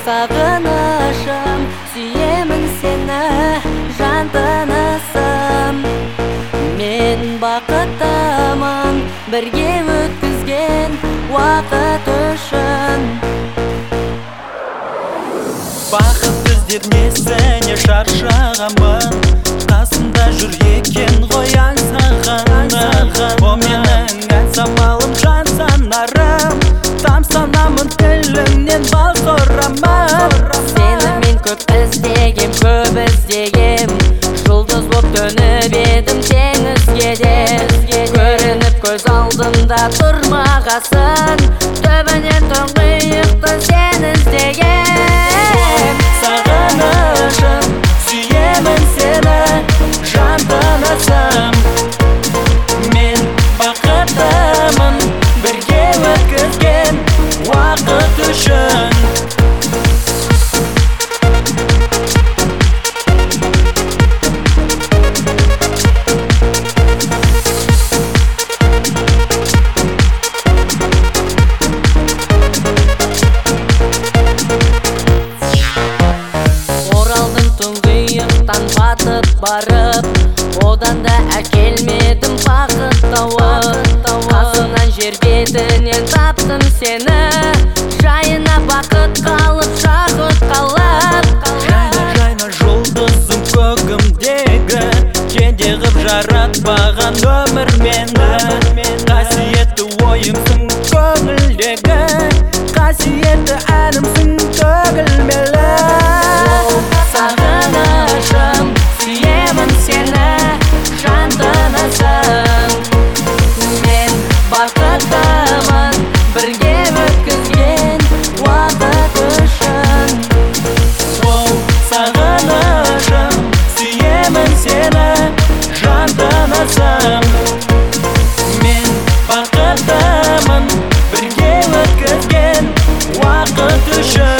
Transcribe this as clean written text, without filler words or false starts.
Сағынышым, сүйемін сені, жан тынысым. Мен бақыттымын, бірге өткізген уақыт үшін. Бақыт іздеп несіне шаршағанмын, қасымда жүр екен ғой ән сағынып. О менің ән самалым, жан санарым, тамсанамын тіліңнен бал сорамын. Сені мен көп іздегем, көп іздегем, жұлдыз боп төніп едім теңізге де. Көрініп көз алдымда тұрмағасын, төбінен тұңғиықтан сені іздегем. Сағынышым, сүйемін сені, жан тынысым. Мен бақыттымын, бірге өткізген уақыт үшін. Батып барып, одан да әкелмедім бақыт тауып. Қасымнан жер бетінен таптым сені, жайына бақыт қалып, жақыт қалып. Жайна жұлдызым көгімдегі, кенде ғып жаратпаған өмір мені. Қасиетті ойымсың көңілдегі, қасиетті әнімсің төгілмелі. Сағынышым, сүйемін сені, жан тынысым. Мен бақыттымын, бірге өткізген уақыт үшін. Сағынышым, сүйемін сені, жан тынысым. Мен бақыттымын, бірге өткізген уақыт үшін.